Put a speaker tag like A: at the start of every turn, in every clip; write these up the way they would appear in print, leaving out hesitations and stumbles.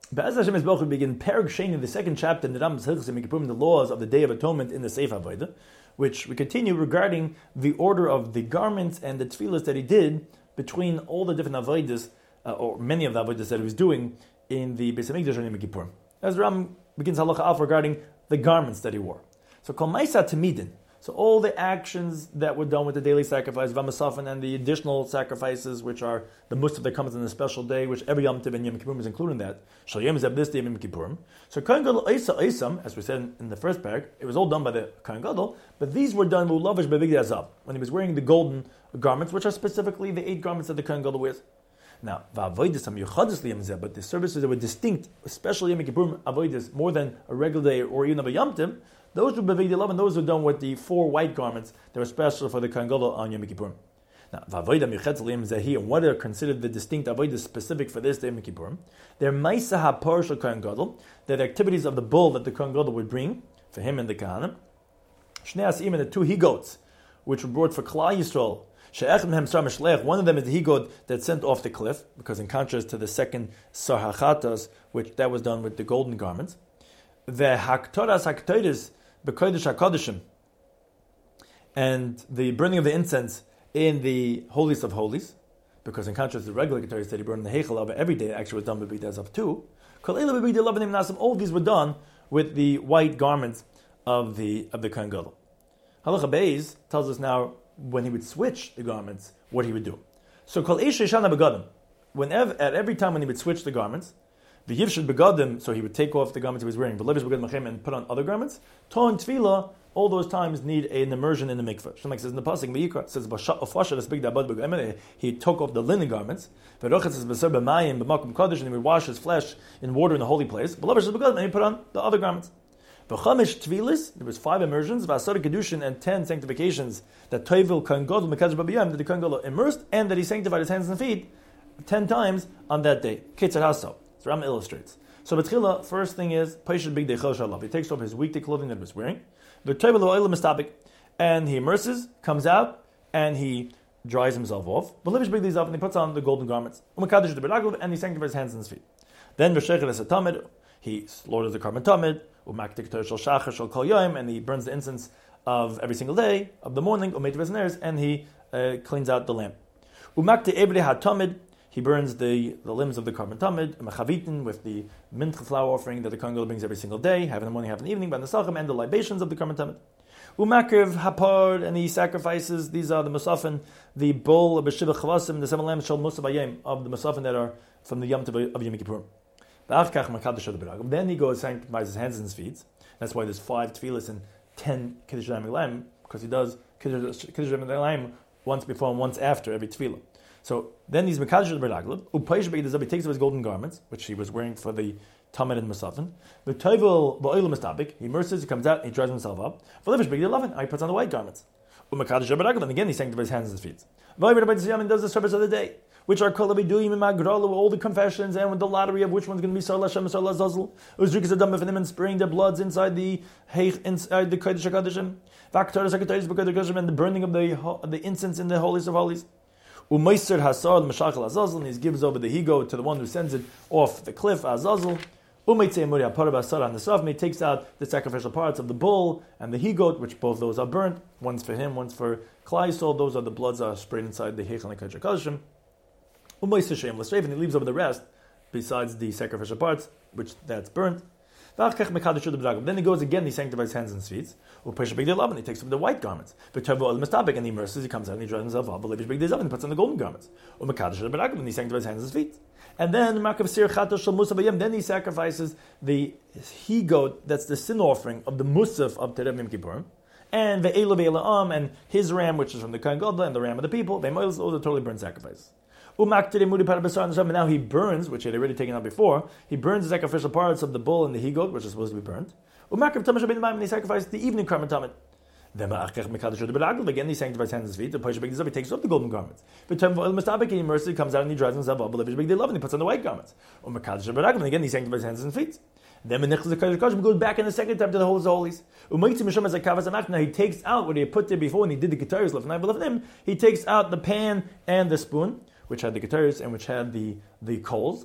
A: Be'ez Hashem Yisborach, we begin Perek Sheni, the second chapter in the Rambam's Hilchos Yom Kippurim, the laws of the Day of Atonement in the Seif Avodah, which we continue regarding the order of the garments and the tefillas that he did between all the different avodas, or many of the avodas that he was doing in the Beis Hamikdash on Yom Kippurim. As the Rambam begins halacha alf regarding the garments that he wore. So Kol Ma'isa Tamidin. So all the actions that were done with the daily sacrifice, Vamasafan, and the additional sacrifices, which are the musaf that comes in the special day, which every Yom Tov and Yom Kippurim is included in that. Shal Yom Zeb this day of Yom Kippurim. So Kohen Gadol Eisa Eisam, as we said in the first parak, it was all done by the Kohen Gadol, but these were done Lulavish Bevigdei Azav, when he was wearing the golden garments, which are specifically the 8 garments that the Kohen Gadol wears. Now, but the services that were distinct, especially Yom Kippurim avodas, more than a regular day or even of a Yom Tov, those were Bevigdei Lav, and those were done with the 4 white garments that were special for the Kohen Gadol on Yom Kippurim. Now, and what are considered the distinct avodas specific for this day of Yom Kippurim? They're Ma'isa HaPar Shel Kohen Gadol. They're the activities of the bull that the Kohen Gadol would bring for him and the Kahanim. Shnei Asim, and the 2 he-goats, which were brought for Klal Yisrael. One of them is the he-goat that sent off the cliff, because in contrast to the second Sar HaChatas, which that was done with the golden garments. The Haktoras Haktoris, B'Kodesh HaKodeshim, and the burning of the incense in the holiest of holies, because in contrast to the regular Ketores that he burned in the Heichal every day, actually was done with B'Bigdei Azav too. All these were done with the white garments of the Kohen Gadol. Halacha Beis tells us now when he would switch the garments, what he would do. So Kol Eish Yeshana Begadim, at every time when he would switch the garments, the Yivshid Begadim, so he would take off the garments he was wearing, and put on other garments. Ton Tefillah, all those times need an immersion in the mikveh. Shlomo says in the pasuk, Vayikra says he took off the linen garments. And he would wash his flesh in water in the holy place. And he put on the other garments. There was 5 immersions, Kedushin, and 10 sanctifications that Toivil Kohen Gadol Mekadosh B'Yom, that the Kohen Gadol immersed, and that he sanctified his hands and feet 10 times on that day. Ketzar Haso. So Ram illustrates. So B'tchila, first thing is Paishad Bigdei Chol Shalav. He takes off his weekday clothing that he was wearing. The Toivil Oil Mistabik, and he immerses, comes out, and he dries himself off. B'Levish Bigdei Zav, and he puts on the golden garments. Umekadosh the Beraglav, and he sanctifies his hands and his feet. Then V'Shechel Esatamid, he slaughters the Karban Tamid. And he burns the incense of every single day of the morning, and he cleans out the lamp. He burns the limbs of the Karban Tamid, with the mincha flour offering that the Kohen Gadol brings every single day, half in the morning, half in the evening, by the Sachem, and the libations of the Karban Tamid. Umakriv hapar, and he sacrifices. These are the musafin, the bull of B'Shiva Chavasim, the 7 lambs shel Musaf of the musafin that are from the Yom Tov of Yom Kippurim. Then he goes and sanctifies his hands and his feet. That's why there's 5 tefillas and 10 Kiddush Lamim, because he does Kiddush Lamim once before and once after every tefillah. So then he's Mekadosh the Beraglav. He takes off his golden garments, which he was wearing for the Tamid and Musafin. The Toivel Ba'oil Mistabik, he immerses, he comes out, he dries himself up. For Levish Bigdei Lavin, he puts on the white garments. Mekadosh the Beraglav, and again he sanctifies his hands and his feet. And does the service of the day, which are called Abiduyim and Magrala, with all the confessions and with the lottery of which one's going to be Sar Lashem and Sar Lazazel. Uzrikas Adam of them and spraying their bloods inside the Kodesh HaKodeshim. Vaktaras HaKodeshim B'Kodesh and the burning of the incense in the holiest of holies. Umeiser Hasar Meshachel Azazel, and he gives over the he-goat to the one who sends it off the cliff Azazel. Umeitzei Muri Apar Basar on the Saf, and he takes out the sacrificial parts of the bull and the he-goat, which both those are burnt. One's for him, one's for Klal Yisrael. Those are the bloods are sprayed inside the Heichal and Kodesh HaKodeshim. And he leaves over the rest, besides the sacrificial parts, which that's burnt. Then he goes again, he sanctifies his hands and feet. And he takes up the white garments. And he immerses, he comes out and he dries himself up. And he puts on the golden garments. And he sanctifies his hands and feet. And then he sacrifices the he-goat, that's the sin offering of the musaf of Terev Yom Kippurim. And and his ram, which is from the Kohen Gadol, and the ram of the people. Those are totally burnt sacrifices. And now he burns, which he had already taken out before, he burns the sacrificial parts of the bull and the he-goat, which is supposed to be burnt. And he sacrificed the evening Karban Tamid. Again, he sanctifies hands and feet. He takes off the golden garments. He immerses, he comes out and he dries himself up, and he puts on the white garments. And again, he sanctifies hands and feet. Then he goes back in the second time to the Holies of Holies. Now he takes out what he had put there before when he did the Keteris. He takes out the pan and the spoon, which had the Keteris and which had the coals.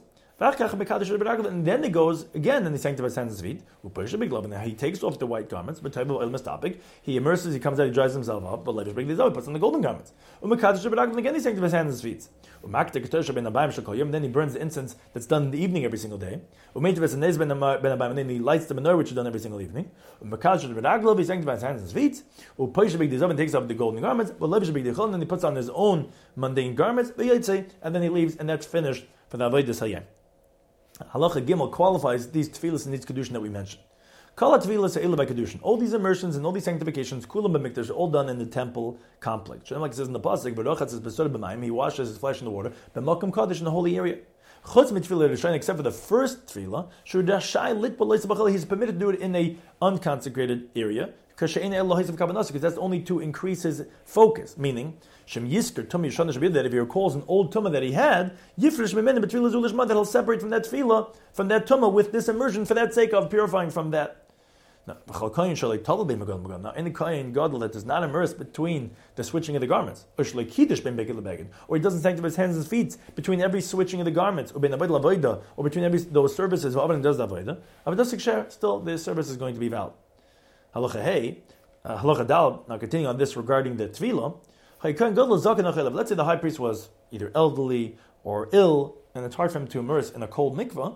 A: And then he goes again and he sanctifies hands and feet. And he takes off the white garments, he immerses, he comes out, he dries himself up, but he puts on the golden garments. And again he sanctifies hands and feet. And then he burns the incense that's done in the evening every single day. And then he lights the menorah, which is done every single evening. He sanctifies hands and feet. And takes off the golden garments. And then he puts on his own mundane garments. And then he leaves, and that's finished for the Avodas Hayom. Halacha Gimel qualifies these tefillas and these kedushin that we mentioned. Kala tefillas ha'ila by kedushin. All these immersions and all these sanctifications, kulam b'mikdash, are all done in the temple complex. Like it says in the pasuk, "Berochat says b'sod b'mayim." He washes his flesh in the water. B'makom kadosh, in the holy area. Chutz mitfilah rishon, except for the first tefillah, shudashai lit b'loisabachal. He's permitted to do it in a unconsecrated area. Because that's only to increase his focus. Meaning, that if he recalls an old tumah that he had, that he'll separate from that tefillah, from that tumah with this immersion for that sake of purifying from that. Now, any kohen gadol that does not immerse between the switching of the garments, or he doesn't sanctify his hands and feet between every switching of the garments, or between every those services, still the service is going to be valid. Halacha Hey, Halacha Dal, now continuing on this regarding the Tefillah, let's say the high priest was either elderly or ill, and it's hard for him to immerse in a cold mikvah,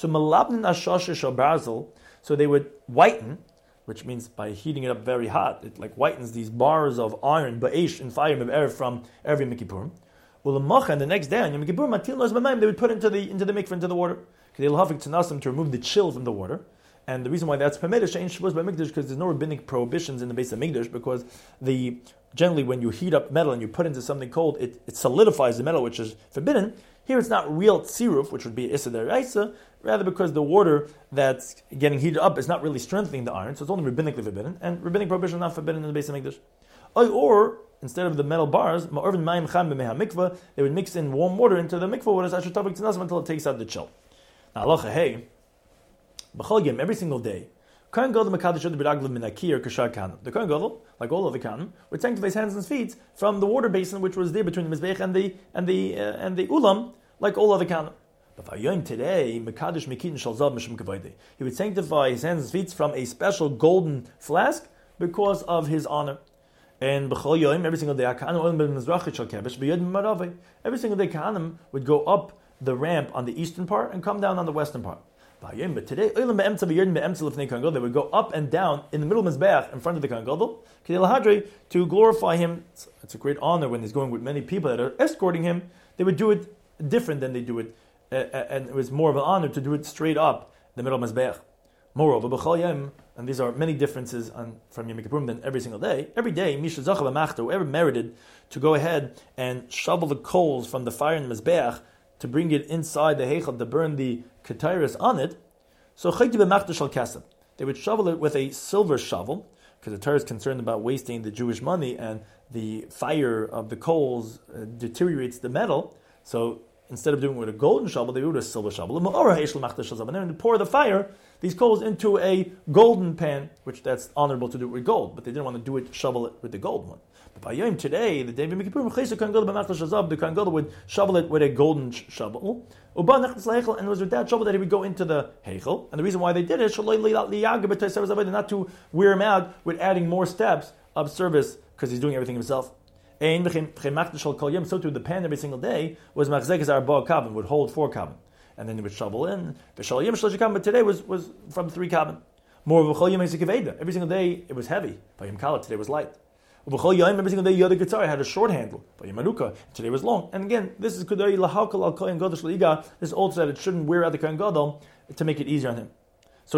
A: so they would whiten, which means by heating it up very hot, it like whitens these bars of iron, ba'esh, in fire, from every Mikkipurim. And the next day on Yom Kippur, they would put into the mikvah, into the water, to remove the chill from the water. And the reason why that's permitted, because there's no rabbinic prohibitions in the base of Mikdash, because generally when you heat up metal and you put into something cold, it solidifies the metal, which is forbidden. Here it's not real tziruf, which would be Issa Deraisa, rather because the water that's getting heated up is not really strengthening the iron, so it's only rabbinically forbidden, and rabbinic prohibition is not forbidden in the base of Mikdash. Or, instead of the metal bars, they would mix in warm water into the mikvah until it takes out the chill. Now, halacha hey, every single day, the Kohen Gadol, like all of the Kohanim, would sanctify his hands and feet from the water basin which was there between the Mizbech and the Ulam, like all other Kohanim. But today, he would sanctify his hands and feet from a special golden flask because of his honor. And every single day, every single day, Kohanim would go up the ramp on the eastern part and come down on the western part. But today, they would go up and down in the middle of Mizbeach in front of the Kohen Gadol to glorify him. It's a great honor when he's going with many people that are escorting him. They would do it different than they do it, and it was more of an honor to do it straight up in the middle of Mizbeach. Moreover, and these are many differences from Yom Kippurim than every single day. Every day, whoever merited to go ahead and shovel the coals from the fire in the Mizbeach to bring it inside the heichal to burn the ketairis on it, so they would shovel it with a silver shovel, because the Torah is concerned about wasting the Jewish money, and the fire of the coals deteriorates the metal. So instead of doing it with a golden shovel, they would do a silver shovel. And then pour the fire, these coals, into a golden pan, which that's honorable to do it with gold, but they didn't want to do it, shovel it with the gold one. But by Yom today, the day of Yom Kippur, the Kohen Gadol would shovel it with a golden shovel, and it was with that shovel that he would go into the heichel. And the reason why they did it, not to wear him out with adding more steps of service, because he's doing everything himself. So too, the pan every single day was machzekes arba kavan, would hold 4 kavan, and then he would shovel in. But today was from 3 kavan. More of every single day it was heavy. Today was light. Every single day Yoda Ketzar had a short handle. Today was long. And again, this is Kudai Lahakal al Kohen Gadol Shliga. This also that it shouldn't wear out the Kohen Gadol to make it easier on him. So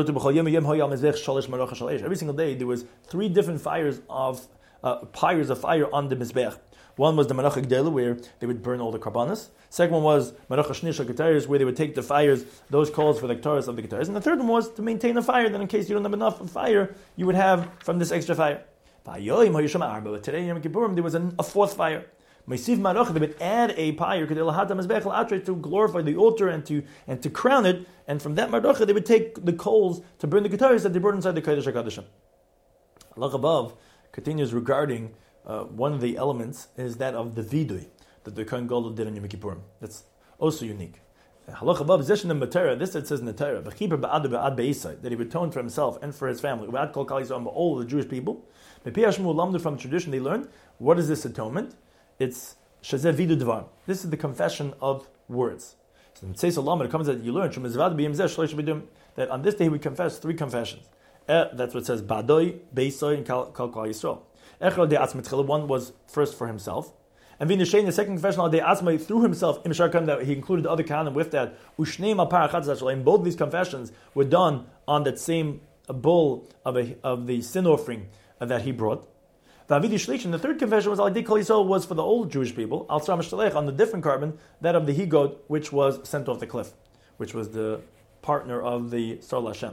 A: every single day there was 3 different fires of pyres of fire on the Mizbech. One was the Menachah Gdela, where they would burn all the karbanos. Second one was Menachah Shnish Ketairis, where they would take the fires, those coals for the Ketairis of the Ketairis. And the third one was to maintain a fire, that in case you don't have enough fire, you would have from this extra fire. But today in Yom Kippurim there was a 4th fire. They would add a pyre to glorify the altar and to crown it, and from that mardocha they would take the coals to burn the Ketairis that they burned inside the Kodesh HaKadoshim. Allah above continues regarding one of the elements is that of the vidui that the Kohen Gadol did in Yom Kippurim. That's also unique. Halacha Vav Zeshin in Matera. This it says in the Torah. V'chiper ba'ad ba'ad be'isai, that he would atone for himself and for his family. Ba'ad kol kal Yisrael, all the Jewish people. From tradition they learned. What is this atonement? It's Shazeh Vidu Dvar. This is the confession of words. So in Tzeis Olam, it comes that you learn that on this day he would confess 3 confessions. That's what it says, Badoi, Beisoi, and Kal Yisrael. Echad de Atzma. One was first for himself. And Vinashain, the second confession, Al de Atzma, through himself, that he included the other canon with that. Ushneim al Parachat. Both these confessions were done on that same bull of the sin offering that he brought. V'avidi Shlish, and the third confession was Al de Kol Yisrael, was for the old Jewish people, Al Tzram Shtalech, on the different carbon, that of the he-goat, which was sent off the cliff, which was the partner of the Sar Hashem.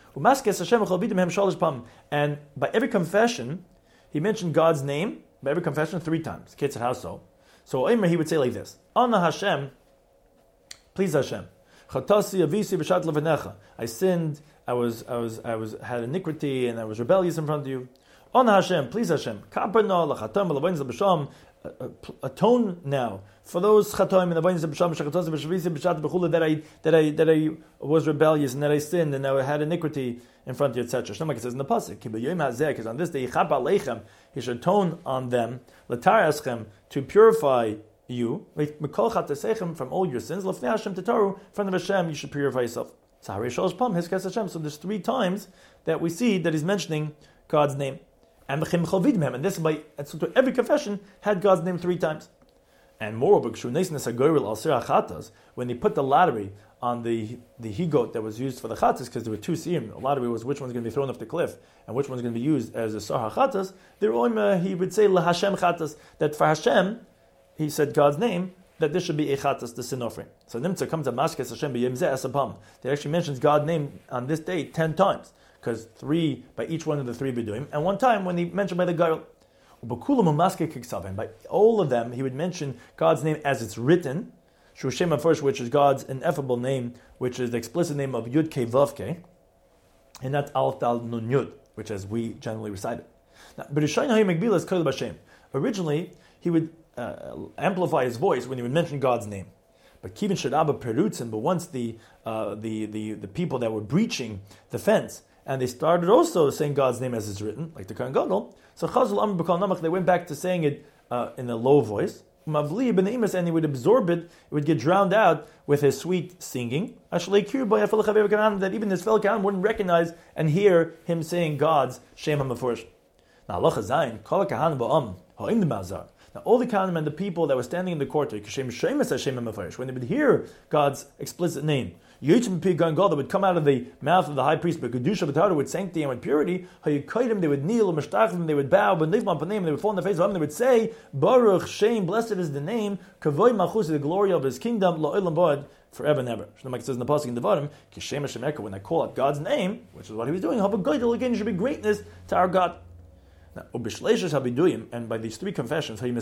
A: And by every confession, he mentioned God's name, by every confession 3 times. Kids at how so? So Omer, he would say like this: Ana Hashem, please Hashem. Chatasi avisi b'shat levanecha. I sinned. I had iniquity and I was rebellious in front of you. Ana Hashem, please Hashem. Kaperna lachatam l'avonis l'b'sham. Atone now for those chatoim and avonis l'b'sham shachatasi b'shavisi b'shat b'chula that I was rebellious and that I sinned and I had iniquity in front of you, etc. Shlomo says in the pasuk, because on this day he should atone on them, to purify you, from all your sins, from the Hashem you should purify yourself. So there's 3 times that we see that he's mentioning God's name. And this so to every confession had God's name 3 times. And moreover, when they put the lottery on the he-goat that was used for the chatas, because there were 2 siyum, the lottery was which one's going to be thrown off the cliff and which one's going to be used as a sar ha-chatas, he would say LaHashem chatas, that for Hashem, he said God's name, that this should be a chatas, the sin offering. So Nimtza comes to Mashkes Hashem b'yimzeh asapam. It actually mentions God's name on this day 10 times, because 3 by each one of the 3 beduim, and 1 time when he mentioned by the girl. And by all of them, he would mention God's name as it's written, Shushema first, which is God's ineffable name, which is the explicit name of Yud Kei Vav Kei, and not Alf Dal Nun Yud, which as we generally recite it. Now, but originally, he would amplify his voice when he would mention God's name. But Kivin Shadaba Perutzin, but once the people that were breaching the fence, and they started also saying God's name as it's written, like the Kohen Gadol, so Chazal Amr B'Kol Namach, they went back to saying it in a low voice, and he would absorb it, it would get drowned out with his sweet singing, that even his fellow Kohen wouldn't recognize and hear him saying God's Shem HaMefurish. Now, Halacha Zayin, Kol HaKahanim Ba'am, Ha'im D'Mazar. Now, all the Kohanim and the people that were standing in the court, when they would hear God's explicit name, that would come out of the mouth of the high priest, but Kedusha B'Torah, with sanctity and with purity, they would kneel, they would bow, they would fall on the face of him, they would say, Baruch Shem, blessed is the name, Kavoi Malchus, the glory of his kingdom, La'olam Ba'ad, forever and ever. Shlomo says in the pasuk in the bottom, Kishem Hashem Eka, when I call out God's name, which is what he was doing, again should be greatness to our God. Now, and by these 3 confessions, he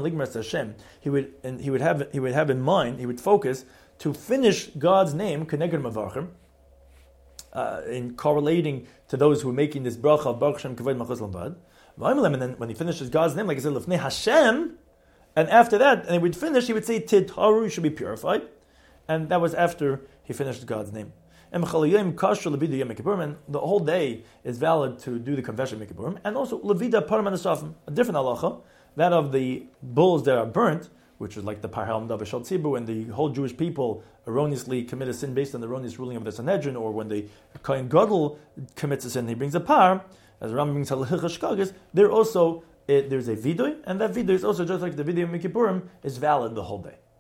A: would have in mind, he would focus to finish God's name, Keneged Mavarchim, in correlating to those who are making this bracha of Baruch Shem Kavod Malchus Lambad. And then when he finishes God's name, like I said, Lefnei Hashem, and after that, and he would finish, he would say Tidharu, you should be purified, and that was after he finished God's name. And the whole day is valid to do the confession of Yom Kippurim, and also Levida Param Anasafim, a different halacha, that of the bulls that are burnt, which is like the Parham Davashal Tzibu, when the whole Jewish people erroneously commit a sin based on the erroneous ruling of the Sanhedrin, or when the Kohen Gadol commits a sin, he brings a par, as Rambam brings Halachicha Shkagas, there's a vidoy, and that vidoy is also just like the vidoy of Yom Kippurim, is valid the whole day.